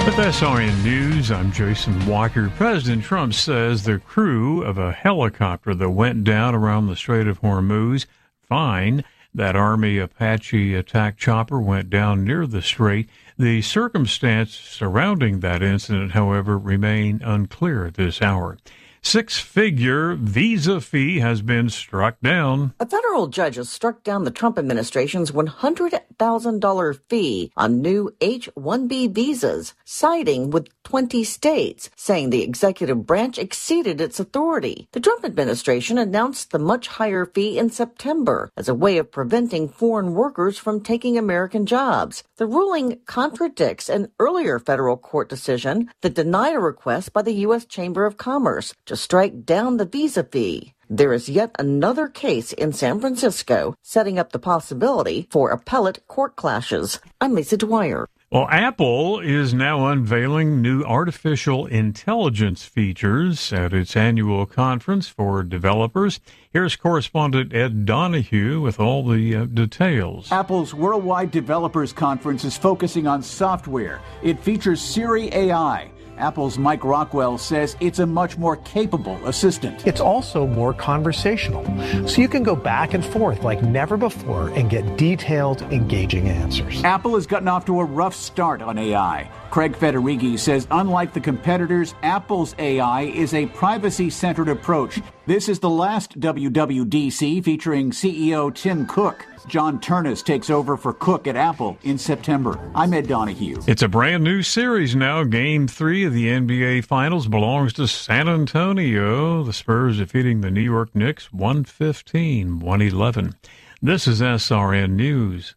With SRN News, I'm Jason Walker. President Trump says the crew of a helicopter that went down around the Strait of Hormuz, fine. That Army Apache attack chopper went down near the strait. The circumstances surrounding that incident, however, remain unclear this hour. Six-figure visa fee has been struck down. A federal judge has struck down the Trump administration's $100,000 fee on new H-1B visas, siding with 20 states, saying the executive branch exceeded its authority. The Trump administration announced the much higher fee in September as a way of preventing foreign workers from taking American jobs. The ruling contradicts an earlier federal court decision that denied a request by the U.S. Chamber of Commerce to strike down the visa fee. There is yet another case in San Francisco setting up the possibility for appellate court clashes. I'm Lisa Dwyer. Well, Apple is now unveiling new artificial intelligence features at its annual conference for developers. Here's correspondent Ed Donahue with all the details. Apple's Worldwide Developers Conference is focusing on software. It features Siri AI. Apple's Mike Rockwell says it's a much more capable assistant. It's also more conversational, so you can go back and forth like never before and get detailed, engaging answers. Apple has gotten off to a rough start on AI. Craig Federighi says unlike the competitors, Apple's AI is a privacy-centered approach. This is the last WWDC featuring CEO Tim Cook. John Turnus takes over for Cook at Apple in September. I'm Ed Donahue. It's a brand new series now. Game 3 of the NBA Finals belongs to San Antonio. The Spurs defeating the New York Knicks 115-111. This is SRN News.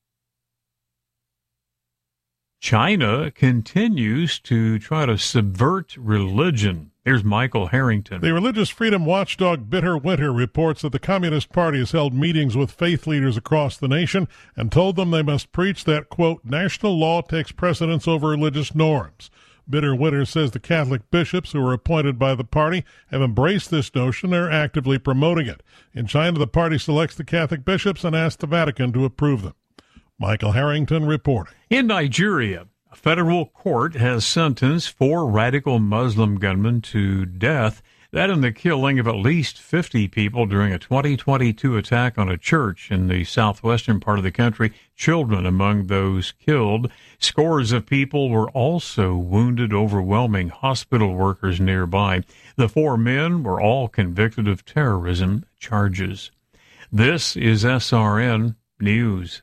China continues to try to subvert religion. Here's Michael Harrington. The religious freedom watchdog Bitter Winter reports that the Communist Party has held meetings with faith leaders across the nation and told them they must preach that, quote, national law takes precedence over religious norms. Bitter Winter says the Catholic bishops who are appointed by the party have embraced this notion and are actively promoting it. In China, the party selects the Catholic bishops and asks the Vatican to approve them. Michael Harrington reporting. In Nigeria, a federal court has sentenced 4 radical Muslim gunmen to death. That in the killing of at least 50 people during a 2022 attack on a church in the southwestern part of the country, children among those killed. Scores of people were also wounded, overwhelming hospital workers nearby. The 4 men were all convicted of terrorism charges. This is SRN News.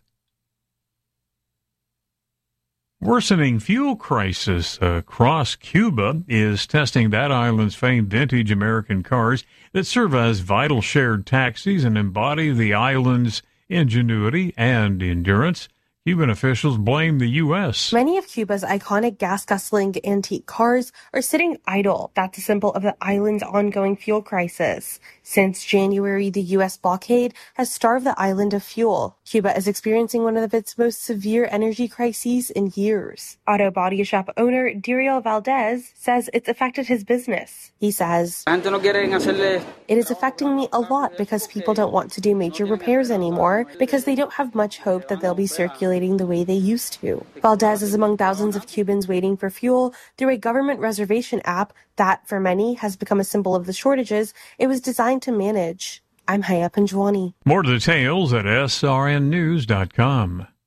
Worsening fuel crisis across Cuba is testing that island's famed vintage American cars that serve as vital shared taxis and embody the island's ingenuity and endurance. Cuban officials blame the U.S. Many of Cuba's iconic gas-guzzling antique cars are sitting idle. That's a symbol of the island's ongoing fuel crisis. Since January, the U.S. blockade has starved the island of fuel. Cuba is experiencing one of its most severe energy crises in years. Auto body shop owner Diriel Valdez says it's affected his business. He says, "It is affecting me a lot because people don't want to do major repairs anymore because they don't have much hope that they'll be circulating the way they used to." Valdez is among thousands of Cubans waiting for fuel through a government reservation app that, for many, has become a symbol of the shortages it was designed to manage. I'm Haya Panjwani. More details at srnnews.com.